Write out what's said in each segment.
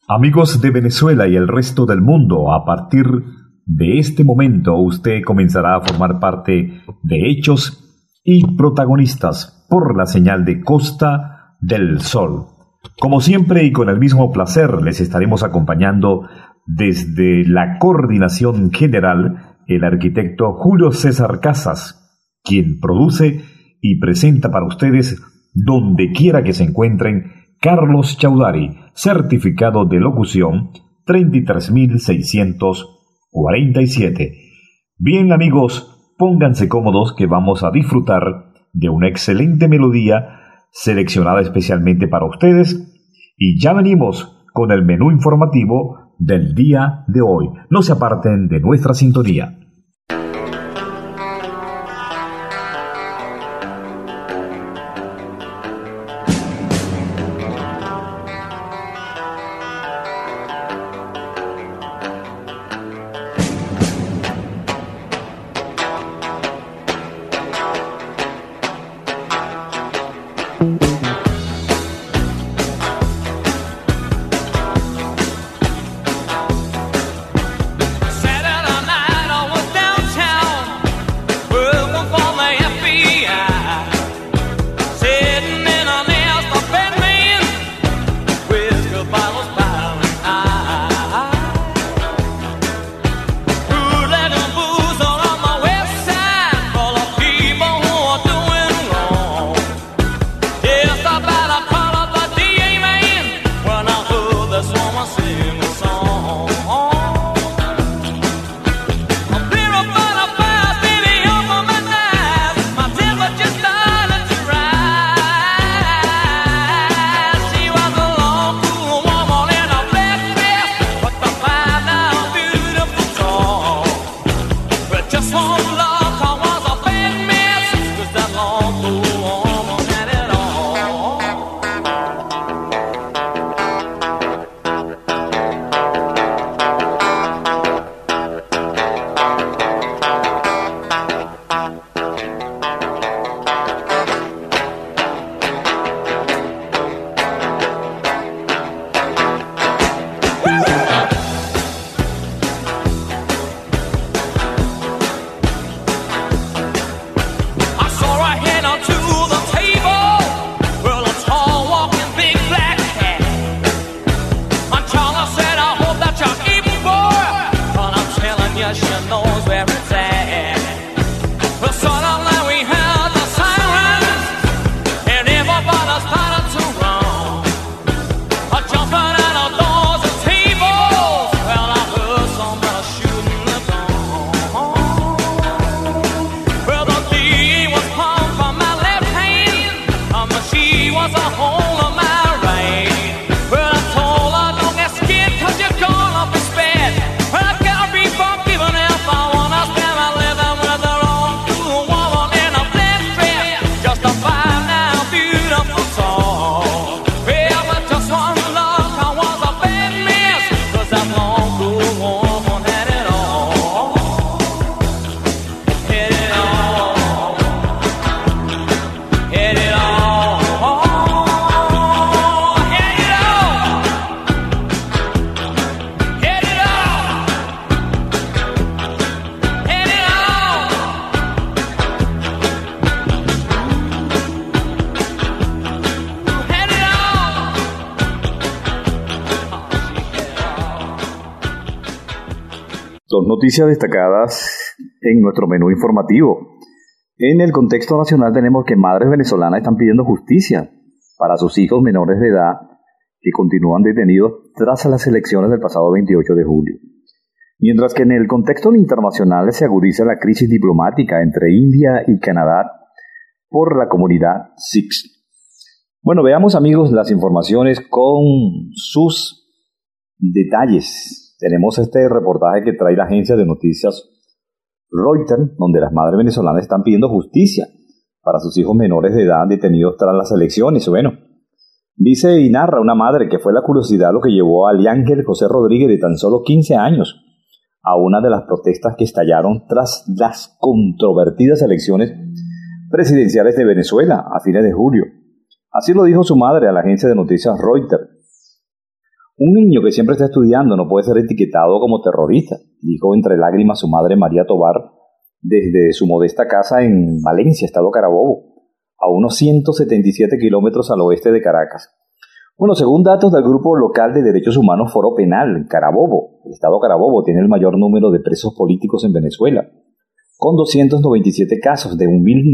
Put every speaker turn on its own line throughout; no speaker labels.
Amigos de Venezuela y el resto del mundo, a partir de este momento usted comenzará a formar parte de hechos y protagonistas por la señal de Costa del Sol. Como siempre y con el mismo placer les estaremos acompañando desde la coordinación general el arquitecto Julio César Casas, quien produce y presenta para ustedes donde quiera que se encuentren Carlos Chaudhary, certificado de locución 33.647. Bien amigos, pónganse cómodos que vamos a disfrutar de una excelente melodía seleccionada especialmente para ustedes y ya venimos con el menú informativo del día de hoy. No se aparten de nuestra sintonía.
Dos noticias destacadas en nuestro menú informativo. En el contexto nacional tenemos que madres venezolanas están pidiendo justicia para sus hijos menores de edad que continúan detenidos tras las elecciones del pasado 28 de julio. Mientras que en el contexto internacional se agudiza la crisis diplomática entre India y Canadá por la comunidad Sikh. Bueno, veamos amigos las informaciones con sus detalles. Tenemos este reportaje que trae la agencia de noticias Reuters, donde las madres venezolanas están pidiendo justicia para sus hijos menores de edad detenidos tras las elecciones. Bueno, dice y narra una madre que fue la curiosidad lo que llevó a Liángel José Rodríguez, de tan solo 15 años, a una de las protestas que estallaron tras las controvertidas elecciones presidenciales de Venezuela a fines de julio. Así lo dijo su madre a la agencia de noticias Reuters. Un niño que siempre está estudiando no puede ser etiquetado como terrorista, dijo entre lágrimas su madre María Tobar desde su modesta casa en Valencia, estado Carabobo, a unos 177 kilómetros al oeste de Caracas. Bueno, según datos del Grupo Local de Derechos Humanos Foro Penal, Carabobo, el estado Carabobo tiene el mayor número de presos políticos en Venezuela, con 297 casos de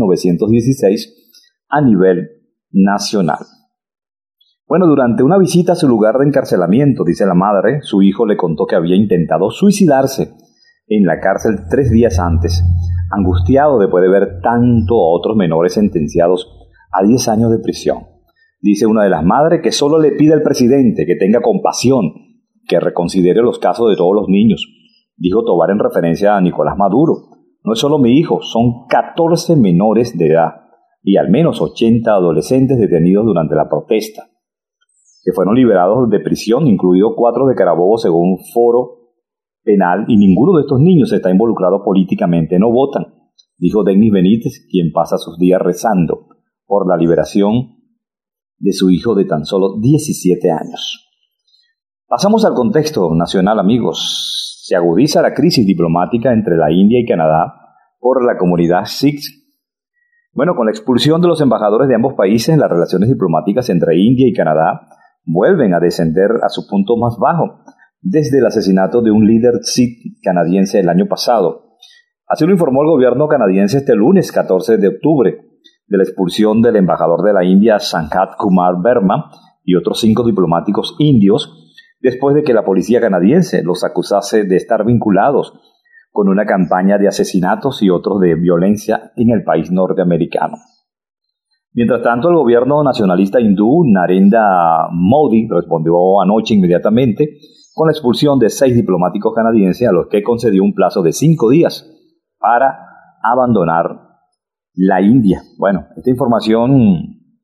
1916 a nivel nacional. Bueno, durante una visita a su lugar de encarcelamiento, dice la madre, su hijo le contó que había intentado suicidarse en la cárcel 3 días antes, angustiado después de ver tanto a otros menores sentenciados a 10 años de prisión. Dice una de las madres que solo le pide al presidente que tenga compasión, que reconsidere los casos de todos los niños. Dijo Tobar en referencia a Nicolás Maduro. No es solo mi hijo, son 14 menores de edad y al menos 80 adolescentes detenidos durante la protesta, que fueron liberados de prisión, incluidos 4 de Carabobo según un foro penal, y ninguno de estos niños está involucrado políticamente, no votan, dijo Denis Benítez, quien pasa sus días rezando por la liberación de su hijo de tan solo 17 años. Pasamos al contexto nacional, amigos. Se agudiza la crisis diplomática entre la India y Canadá por la comunidad Sikh. Bueno, con la expulsión de los embajadores de ambos países, las relaciones diplomáticas entre India y Canadá vuelven a descender a su punto más bajo desde el asesinato de un líder Sikh canadiense el año pasado. Así lo informó el gobierno canadiense este lunes, 14 de octubre, de la expulsión del embajador de la India, Sanjat Kumar Verma, y otros 5 diplomáticos indios, después de que la policía canadiense los acusase de estar vinculados con una campaña de asesinatos y otros de violencia en el país norteamericano. Mientras tanto, el gobierno nacionalista hindú, Narendra Modi, respondió anoche inmediatamente con la expulsión de 6 diplomáticos canadienses a los que concedió un plazo de 5 días para abandonar la India. Bueno, esta información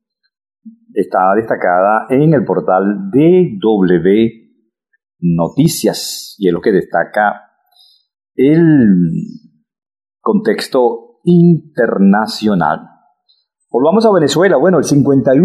está destacada en el portal DW Noticias y es lo que destaca el contexto internacional. Volvamos a Venezuela. Bueno, el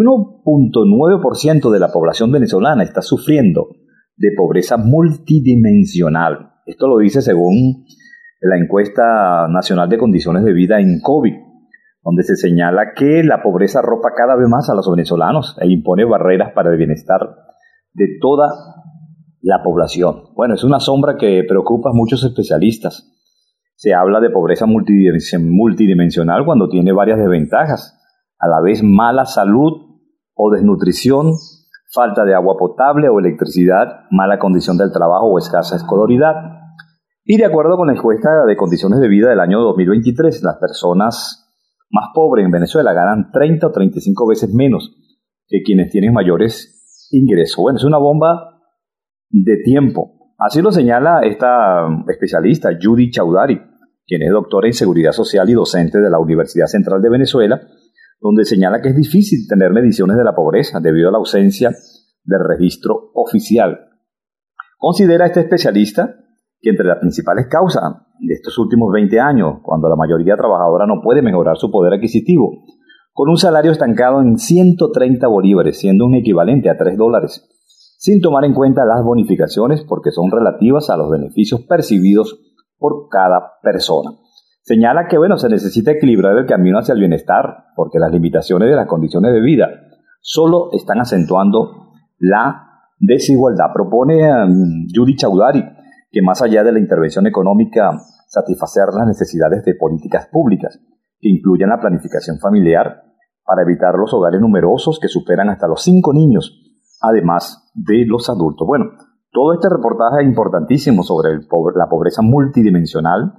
51.9% de la población venezolana está sufriendo de pobreza multidimensional. Esto lo dice según la encuesta nacional de condiciones de vida en COVID, donde se señala que la pobreza arropa cada vez más a los venezolanos e impone barreras para el bienestar de toda la población. Bueno, es una sombra que preocupa a muchos especialistas. Se habla de pobreza multidimensional cuando tiene varias desventajas, a la vez mala salud o desnutrición, falta de agua potable o electricidad, mala condición del trabajo o escasa escolaridad. Y de acuerdo con la encuesta de condiciones de vida del año 2023, las personas más pobres en Venezuela ganan 30 o 35 veces menos que quienes tienen mayores ingresos. Bueno, es una bomba de tiempo. Así lo señala esta especialista, Judy Chaudhary, quien es doctora en Seguridad Social y docente de la Universidad Central de Venezuela, donde señala que es difícil tener mediciones de la pobreza debido a la ausencia del registro oficial. Considera este especialista que entre las principales causas de estos últimos 20 años, cuando la mayoría trabajadora no puede mejorar su poder adquisitivo, con un salario estancado en 130 bolívares, siendo un equivalente a $3, sin tomar en cuenta las bonificaciones porque son relativas a los beneficios percibidos por cada persona. Señala que se necesita equilibrar el camino hacia el bienestar, porque las limitaciones de las condiciones de vida solo están acentuando la desigualdad. Propone a Judy Chaudhary que más allá de la intervención económica, satisfacer las necesidades de políticas públicas que incluyan la planificación familiar para evitar los hogares numerosos que superan hasta los 5 niños, además de los adultos. Bueno, todo este reportaje es importantísimo sobre la pobreza multidimensional.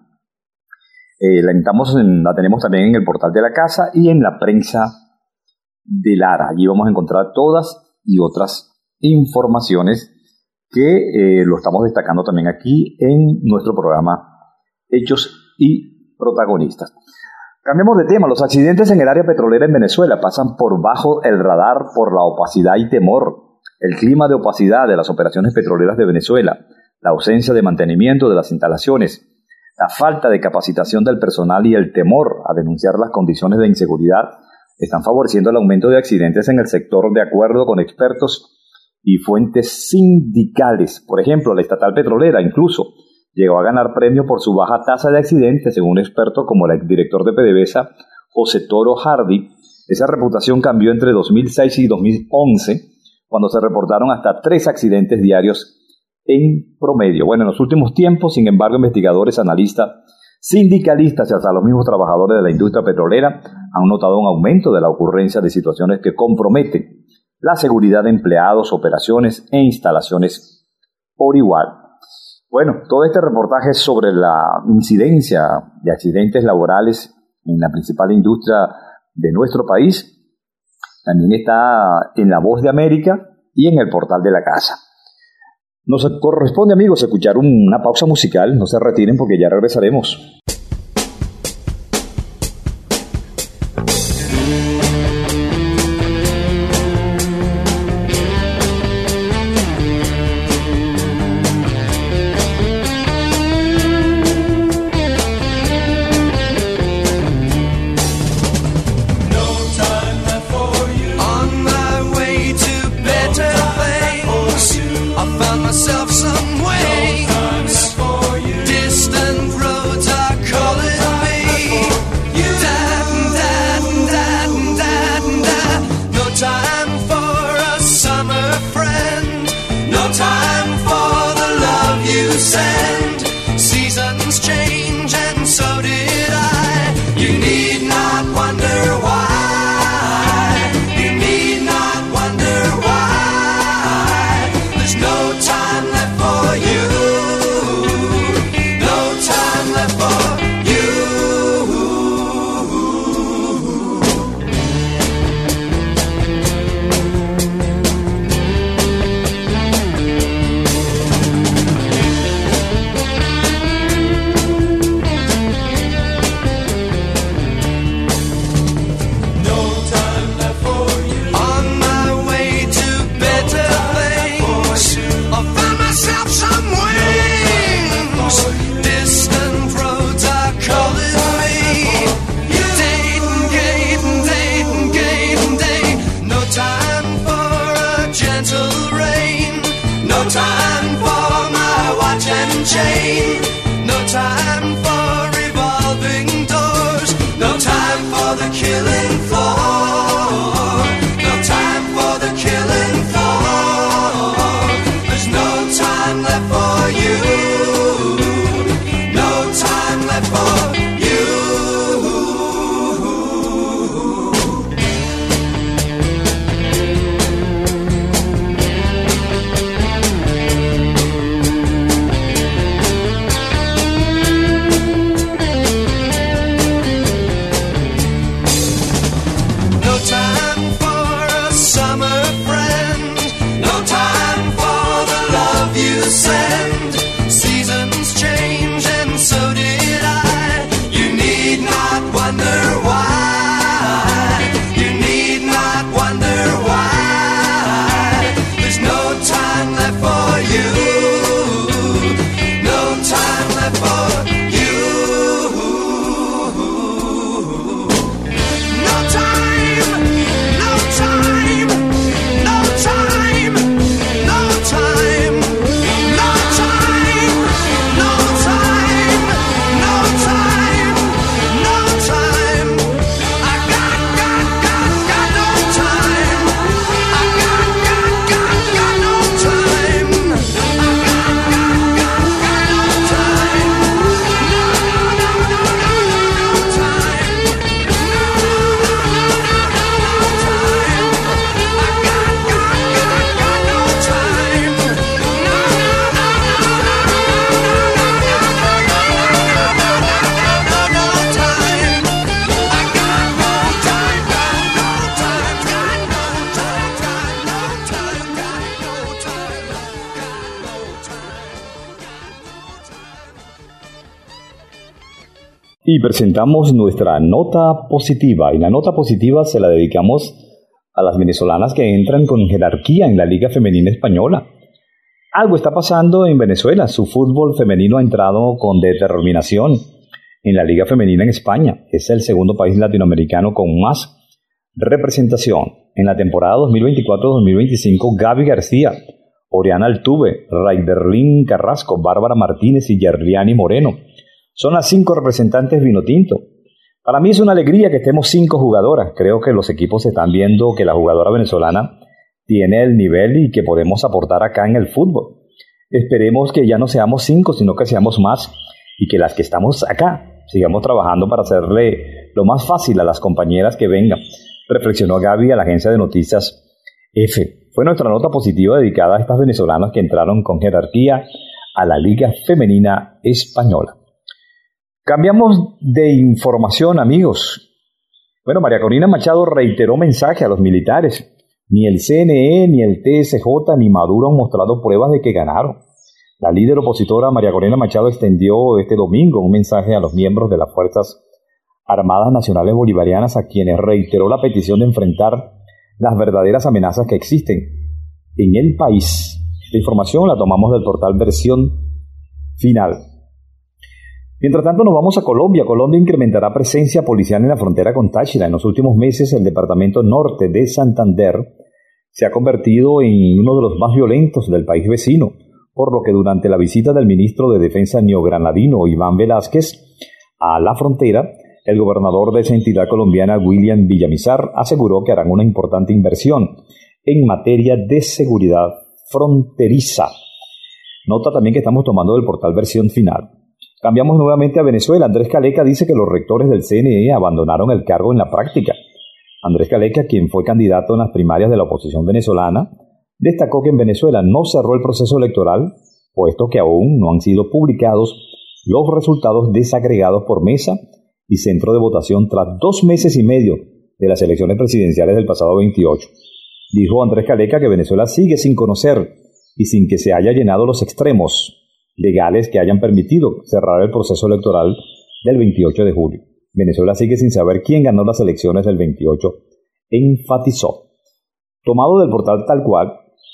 La tenemos también en el portal de la casa y en la prensa de Lara. Allí vamos a encontrar todas y otras informaciones que lo estamos destacando también aquí en nuestro programa Hechos y Protagonistas. Cambiemos de tema. Los accidentes en el área petrolera en Venezuela pasan por bajo el radar por la opacidad y temor. El clima de opacidad de las operaciones petroleras de Venezuela, la ausencia de mantenimiento de las instalaciones, la falta de capacitación del personal y el temor a denunciar las condiciones de inseguridad están favoreciendo el aumento de accidentes en el sector, de acuerdo con expertos y fuentes sindicales. Por ejemplo, la estatal petrolera incluso llegó a ganar premio por su baja tasa de accidentes, según un experto como el exdirector de PDVSA, José Toro Hardy. Esa reputación cambió entre 2006 y 2011, cuando se reportaron hasta 3 accidentes diarios en promedio. Bueno, en los últimos tiempos, sin embargo, investigadores, analistas, sindicalistas y hasta los mismos trabajadores de la industria petrolera han notado un aumento de la ocurrencia de situaciones que comprometen la seguridad de empleados, operaciones e instalaciones por igual. Bueno, todo este reportaje sobre la incidencia de accidentes laborales en la principal industria de nuestro país también está en La Voz de América y en el portal de la casa. Nos corresponde, amigos, escuchar una pausa musical. No se retiren porque ya regresaremos. Y presentamos nuestra nota positiva, y la nota positiva se la dedicamos a las venezolanas que entran con jerarquía en la Liga Femenina Española. Algo está pasando en Venezuela, su fútbol femenino ha entrado con determinación en la Liga Femenina en España. Es el segundo país latinoamericano con más representación. En la temporada 2024-2025, Gaby García, Oriana Altuve, Raiderlin Carrasco, Bárbara Martínez y Yerliani Moreno son las 5 representantes vinotinto. Para mí es una alegría que estemos 5 jugadoras. Creo que los equipos están viendo que la jugadora venezolana tiene el nivel y que podemos aportar acá en el fútbol. Esperemos que ya no seamos 5, sino que seamos más y que las que estamos acá sigamos trabajando para hacerle lo más fácil a las compañeras que vengan, reflexionó Gaby a la agencia de noticias EFE. Fue nuestra nota positiva dedicada a estas venezolanas que entraron con jerarquía a la Liga Femenina Española. Cambiamos de información, amigos. Bueno, María Corina Machado reiteró mensaje a los militares. Ni el CNE, ni el TSJ, ni Maduro han mostrado pruebas de que ganaron. La líder opositora María Corina Machado extendió este domingo un mensaje a los miembros de las Fuerzas Armadas Nacionales Bolivarianas, a quienes reiteró la petición de enfrentar las verdaderas amenazas que existen en el país. Esta información la tomamos del portal Versión Final. Mientras tanto, nos vamos a Colombia. Colombia incrementará presencia policial en la frontera con Táchira. En los últimos meses, el departamento norte de Santander se ha convertido en uno de los más violentos del país vecino, por lo que durante la visita del ministro de Defensa neogranadino Iván Velázquez a la frontera, el gobernador de esa entidad colombiana, William Villamizar, aseguró que harán una importante inversión en materia de seguridad fronteriza. Nota también que estamos tomando del portal Versión Final. Cambiamos nuevamente a Venezuela. Andrés Caleca dice que los rectores del CNE abandonaron el cargo en la práctica. Andrés Caleca, quien fue candidato en las primarias de la oposición venezolana, destacó que en Venezuela no cerró el proceso electoral, puesto que aún no han sido publicados los resultados desagregados por mesa y centro de votación tras 2 meses y medio de las elecciones presidenciales del pasado 28. Dijo Andrés Caleca que Venezuela sigue sin conocer y sin que se haya llenado los extremos legales que hayan permitido cerrar el proceso electoral del 28 de julio. Venezuela sigue sin saber quién ganó las elecciones del 28, enfatizó. Tomado del portal Tal Cual,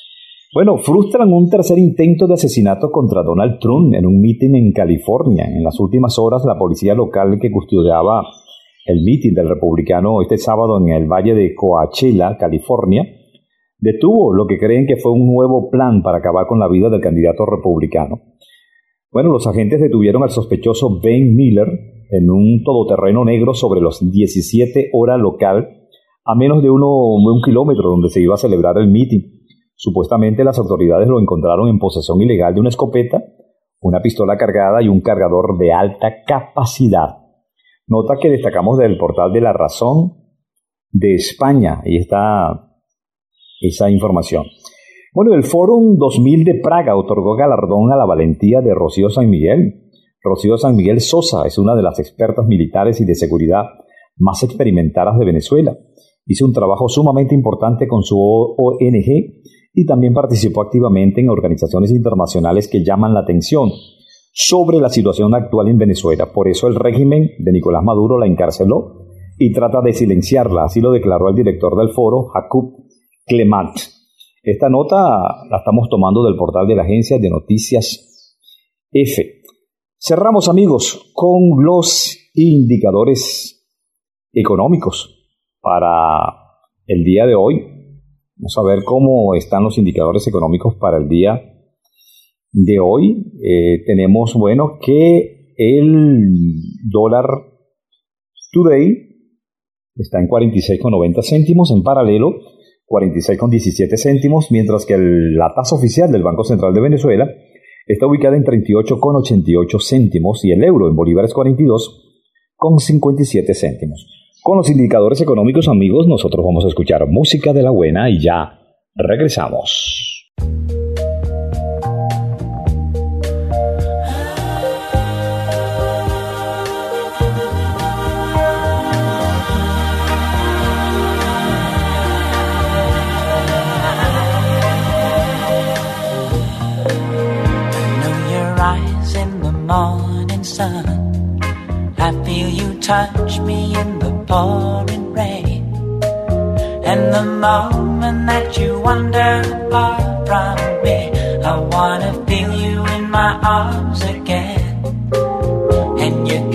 frustran un tercer intento de asesinato contra Donald Trump en un mitin en California. En las últimas horas, la policía local que custodiaba el mitin del republicano este sábado en el valle de Coachella, California, detuvo lo que creen que fue un nuevo plan para acabar con la vida del candidato republicano. Los agentes detuvieron al sospechoso Ben Miller en un todoterreno negro sobre los 17 horas local, a menos de un kilómetro donde se iba a celebrar el mitin. Supuestamente las autoridades lo encontraron en posesión ilegal de una escopeta, una pistola cargada y un cargador de alta capacidad. Nota que destacamos del portal de La Razón de España. Ahí está esa información. El Fórum 2000 de Praga otorgó galardón a la valentía de Rocío San Miguel. Rocío San Miguel Sosa es una de las expertas militares y de seguridad más experimentadas de Venezuela. Hizo un trabajo sumamente importante con su ONG y también participó activamente en organizaciones internacionales que llaman la atención sobre la situación actual en Venezuela. Por eso el régimen de Nicolás Maduro la encarceló y trata de silenciarla. Así lo declaró el director del foro, Jakub Clement. Esta nota la estamos tomando del portal de la agencia de noticias EFE. Cerramos, amigos, con los indicadores económicos para el día de hoy. Vamos a ver cómo están los indicadores económicos para el día de hoy. Tenemos, que el dólar today está en 46,90 céntimos, en paralelo 46,17 céntimos, mientras que la tasa oficial del Banco Central de Venezuela está ubicada en 38,88 céntimos y el euro en bolívares 42,57 céntimos. Con los indicadores económicos, amigos, nosotros vamos a escuchar música de la buena y ya regresamos.
Morning sun, I feel you touch me in the pouring rain, and the moment that you wander far from me, I wanna feel you in my arms again, and you come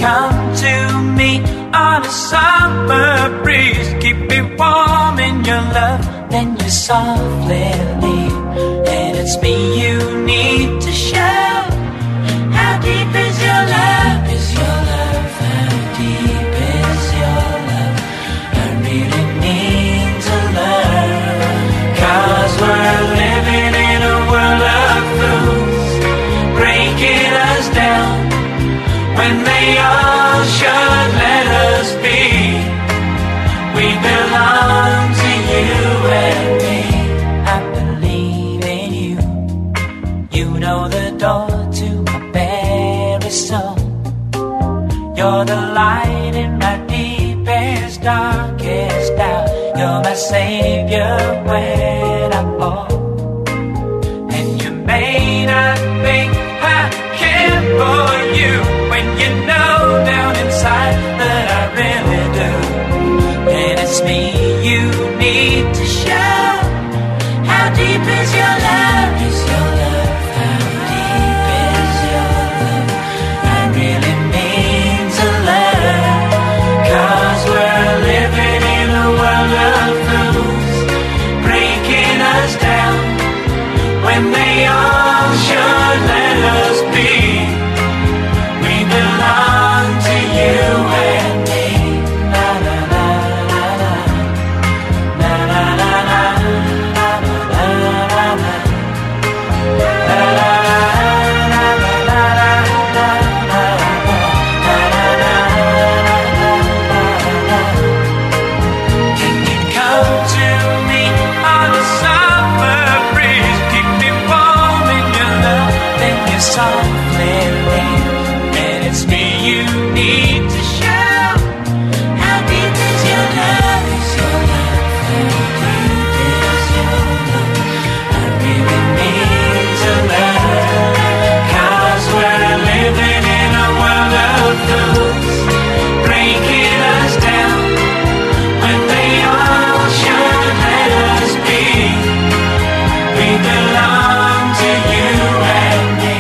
to me on a summer breeze, keep me warm in your love, then you softly leave. And it's me you need to show. How deep is your love? Is your love? How deep is your love? I really need to learn. 'Cause we're living in a world of fools, breaking us down when they all should let us be. We belong to you and me. I believe in you. You know the door to my very soul. You're the light in my deepest, darkest doubt. You're my savior when I fall. And you may not think I care for you, when you know down inside that I really do. And it's me you need to show. How deep is your love? Is your love? How deep is your love? I really need to learn. 'Cause we're living in a world of fools, breaking us down when they all should let us be. We belong to you and me. Na na na na na, na na na na, na na na na, na na na na na. Can you come to me on a summer breeze, keep me warm in your love, then you softly leave. And it's me you need to show. How deep is your love? Is your love? How deep is your love? I really need to learn. 'Cause we're living in a world of fools, breaking us down when they all should let us be. We belong to you and me.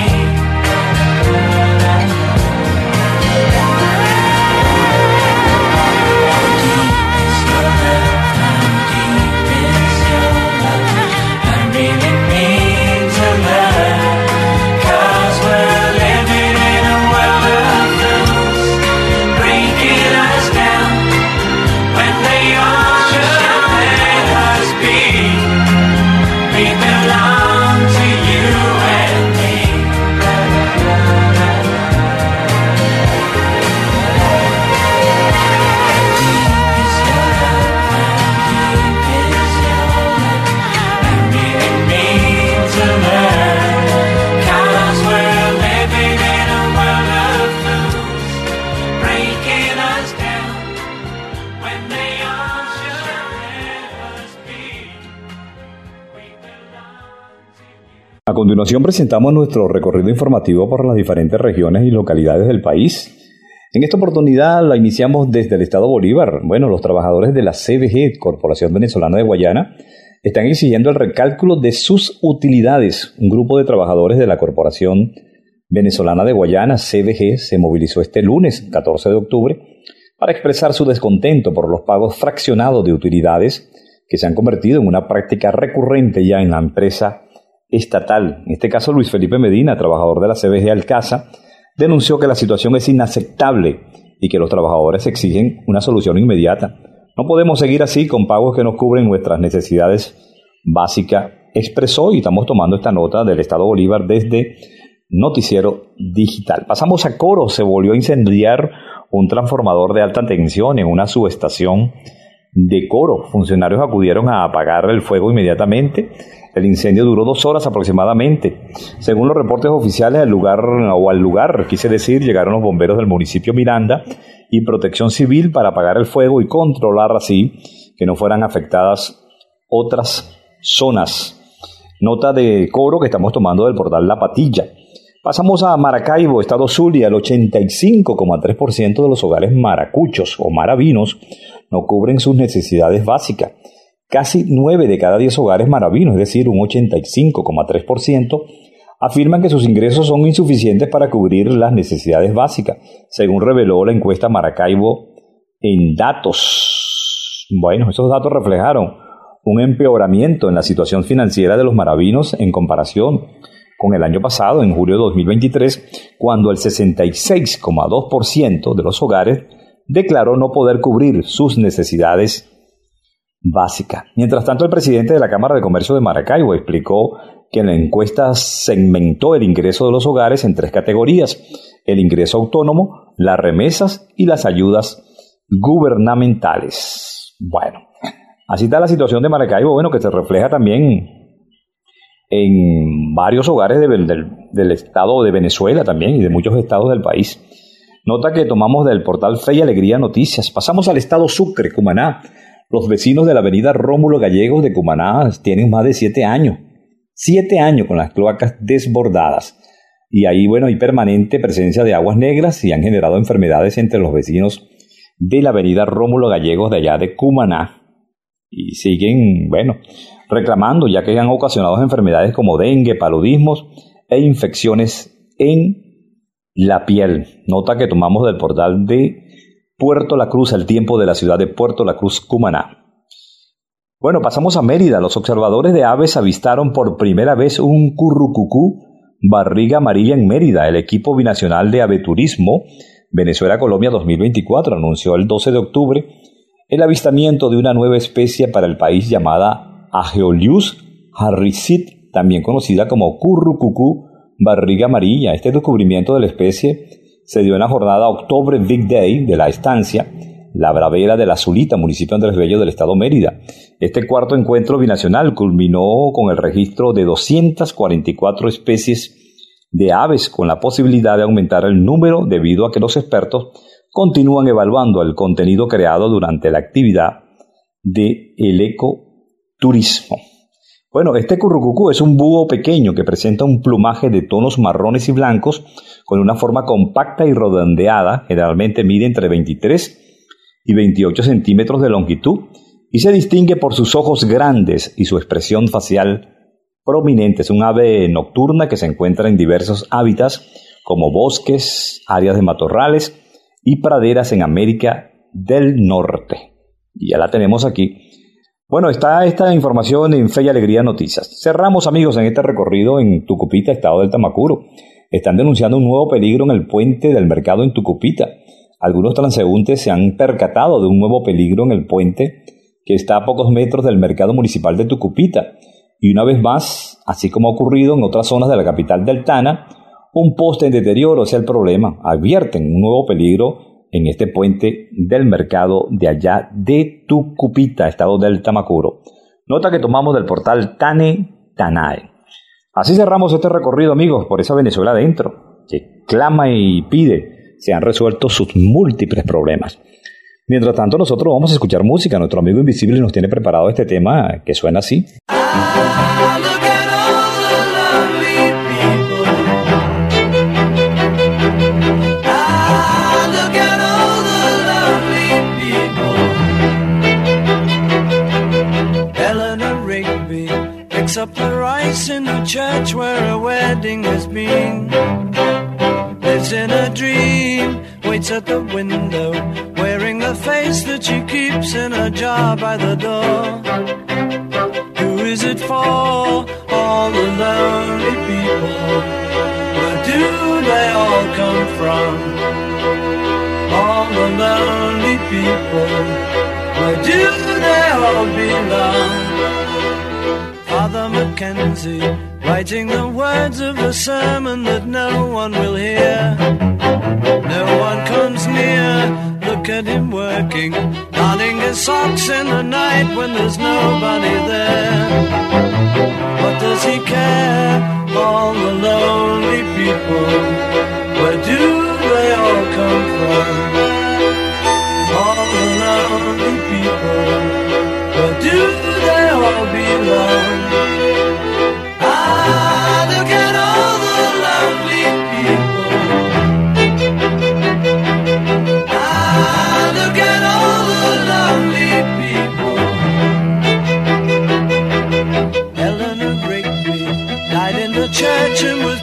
A continuación presentamos nuestro recorrido informativo por las diferentes regiones y localidades del país. En esta oportunidad la iniciamos desde el estado Bolívar. Bueno, los trabajadores de la CBG, Corporación Venezolana de Guayana, están exigiendo el recálculo de sus utilidades. Un grupo de trabajadores de la Corporación Venezolana de Guayana, CBG, se movilizó este lunes, 14 de octubre, para expresar su descontento por los pagos fraccionados de utilidades que se han convertido en una práctica recurrente ya en la empresa estatal. En este caso, Luis Felipe Medina, trabajador de la CBG Alcasa, denunció que la situación es inaceptable y que los trabajadores exigen una solución inmediata. No podemos seguir así con pagos que no cubren nuestras necesidades básicas, expresó, y estamos tomando esta nota del Estado Bolívar desde Noticiero Digital. Pasamos a Coro. Se volvió a incendiar un transformador de alta tensión en una subestación de Coro. Funcionarios acudieron a apagar el fuego inmediatamente. El incendio duró 2 horas aproximadamente. Según los reportes oficiales, al lugar, llegaron los bomberos del municipio Miranda y Protección Civil para apagar el fuego y controlar así que no fueran afectadas otras zonas. Nota de Coro que estamos tomando del portal La Patilla. Pasamos a Maracaibo, estado Zulia. El 85,3% de los hogares maracuchos o maravinos no cubren sus necesidades básicas. Casi 9 de cada 10 hogares maravinos, es decir, un 85,3%,
afirman que sus ingresos son insuficientes para cubrir las necesidades básicas, según reveló la encuesta Maracaibo en datos. Bueno, esos datos reflejaron un empeoramiento en la situación financiera de los maravinos en comparación con el año pasado, en julio de 2023, cuando el 66,2% de los hogares declaró no poder cubrir sus necesidades básicas. Mientras tanto, el presidente de la Cámara de Comercio de Maracaibo explicó que en la encuesta segmentó el ingreso de los hogares en 3 categorías: el ingreso autónomo, las remesas y las ayudas gubernamentales. Bueno, así está la situación de Maracaibo, bueno, que se refleja también en varios hogares del estado de Venezuela también y de muchos estados del país. Nota que tomamos del portal Fe y Alegría Noticias. Pasamos al estado Sucre, Cumaná. Los vecinos de la avenida Rómulo Gallegos de Cumaná tienen más de 7 años. 7 años con las cloacas desbordadas. Y ahí, bueno, hay permanente presencia de aguas negras y han generado enfermedades entre los vecinos de la avenida Rómulo Gallegos de allá de Cumaná. Y siguen, bueno, reclamando, ya que han ocasionado enfermedades como dengue, paludismos e infecciones en la piel. Nota que tomamos del portal de Puerto La Cruz, El Tiempo de la ciudad de Puerto La Cruz, Cumaná. Bueno, pasamos a Mérida. Los observadores de aves avistaron por primera vez un currucucú barriga amarilla en Mérida. El equipo binacional de aveturismo Venezuela-Colombia 2024 anunció el 12 de octubre el avistamiento de una nueva especie para el país llamada Aeolius harricid, también conocida como currucucú barriga amarilla. Este descubrimiento de la especie se dio en la jornada October Big Day de la estancia La Bravera de la Zulita, municipio Andrés Bello del estado Mérida. Este cuarto encuentro binacional culminó con el registro de 244 especies de aves, con la posibilidad de aumentar el número debido a que los expertos continúan evaluando el contenido creado durante la actividad del ecoturismo. Bueno, este currucucú es un búho pequeño que presenta un plumaje de tonos marrones y blancos con una forma compacta y redondeada, generalmente mide entre 23 y 28 centímetros de longitud y se distingue por sus ojos grandes y su expresión facial prominente. Es un ave nocturna que se encuentra en diversos hábitats como bosques, áreas de matorrales y praderas en América del Norte. Y ya la tenemos aquí. Bueno, está esta información en Fe y Alegría Noticias. Cerramos, amigos, en este recorrido en Tucupita, estado del Tamacuro. Están denunciando un nuevo peligro en el puente del mercado en Tucupita. Algunos transeúntes se han percatado de un nuevo peligro en el puente que está a pocos metros del mercado municipal de Tucupita. Y una vez más, así como ha ocurrido en otras zonas de la capital del Tana, un poste en deterioro es el problema. Advierten un nuevo peligro en este puente del mercado de allá de Tucupita, estado del Tamacuro. Nota que tomamos del portal Tanae. Así cerramos este recorrido, amigos, por esa Venezuela adentro, que clama y pide se han resuelto sus múltiples problemas. Mientras tanto, nosotros vamos a escuchar música. Nuestro amigo invisible nos tiene preparado este tema que suena así.
Up the rice in the church where a wedding has been. Lives in a dream, waits at the window, wearing the face that she keeps in a jar by the door. Who is it for? All the lonely people. Where do they all come from? All the lonely people. Where do they all belong? Father Mackenzie, writing the words of a sermon that no one will hear. No one comes near, look at him working, darning his socks in the night when there's nobody there. What does he care? All the lonely people, where do they all come from? All the lonely people, where do they all belong? Ah, look at all the lonely people. Ah, look at all the lonely people. Eleanor Rigby died in the church and was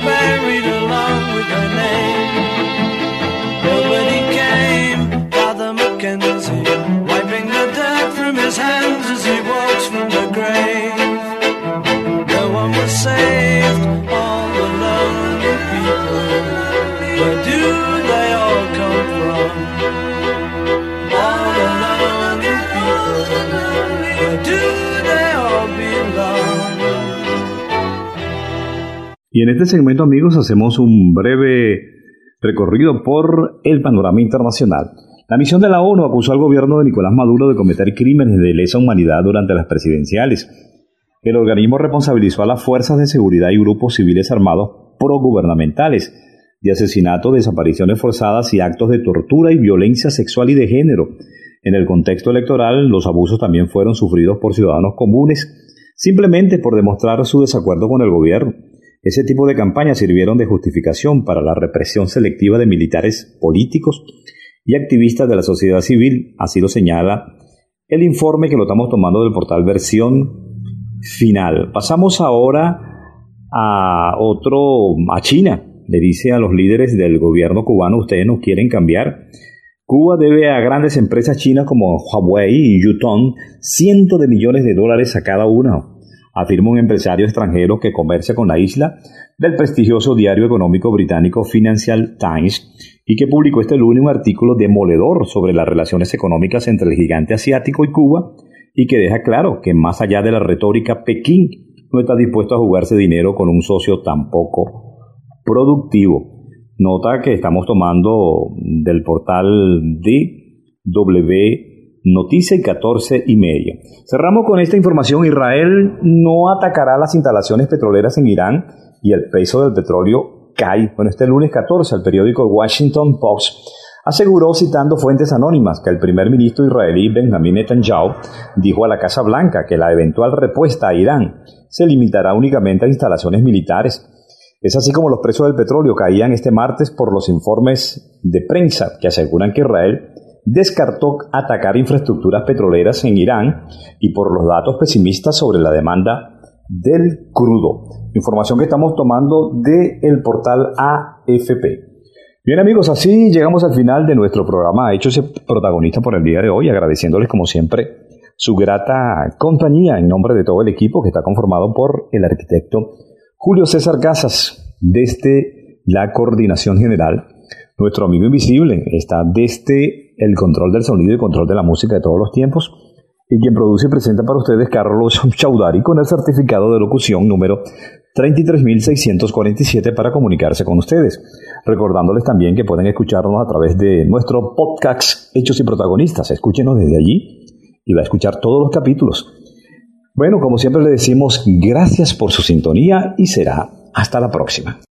people, where do they all come from? All the lonely people, where do they all belong?
Y en este segmento, amigos, hacemos un breve recorrido por el panorama internacional. La misión de la ONU acusó al gobierno de Nicolás Maduro de cometer crímenes de lesa humanidad durante las presidenciales. El organismo responsabilizó a las fuerzas de seguridad y grupos civiles armados progubernamentales de asesinatos, desapariciones forzadas y actos de tortura y violencia sexual y de género. En el contexto electoral, los abusos también fueron sufridos por ciudadanos comunes, simplemente por demostrar su desacuerdo con el gobierno. Ese tipo de campañas sirvieron de justificación para la represión selectiva de militares políticos y activistas de la sociedad civil, así lo señala el informe que lo estamos tomando del portal Versión Final. Pasamos ahora a China. Le dice a los líderes del gobierno cubano: ustedes no quieren cambiar. Cuba debe a grandes empresas chinas como Huawei y Yutong cientos de millones de dólares a cada una, afirma un empresario extranjero que comercia con la isla, del prestigioso diario económico británico Financial Times, y que publicó este lunes un artículo demoledor sobre las relaciones económicas entre el gigante asiático y Cuba, y que deja claro que más allá de la retórica, Pekín no está dispuesto a jugarse dinero con un socio tan poco productivo. Nota que estamos tomando del portal DW Noticia 14:30. Cerramos con esta información. Israel no atacará las instalaciones petroleras en Irán y el precio del petróleo cae. Bueno, este lunes 14, el periódico Washington Post aseguró, citando fuentes anónimas, que el primer ministro israelí Benjamin Netanyahu dijo a la Casa Blanca que la eventual respuesta a Irán se limitará únicamente a instalaciones militares. Es así como los precios del petróleo caían este martes por los informes de prensa que aseguran que Israel descartó atacar infraestructuras petroleras en Irán y por los datos pesimistas sobre la demanda del crudo. Información que estamos tomando del portal AFP. Bien, amigos, así llegamos al final de nuestro programa Hechos y Protagonistas por el día de hoy, agradeciéndoles como siempre su grata compañía en nombre de todo el equipo que está conformado por el arquitecto Julio César Casas desde la coordinación general. Nuestro amigo invisible está desde el control del sonido y control de la música de todos los tiempos, y quien produce y presenta para ustedes Carlos Chaudhary con el certificado de locución número 33.647 para comunicarse con ustedes. Recordándoles también que pueden escucharnos a través de nuestro podcast Hechos y Protagonistas. Escúchenos desde allí y va a escuchar todos los capítulos. Bueno, como siempre le decimos, gracias por su sintonía y será hasta la próxima.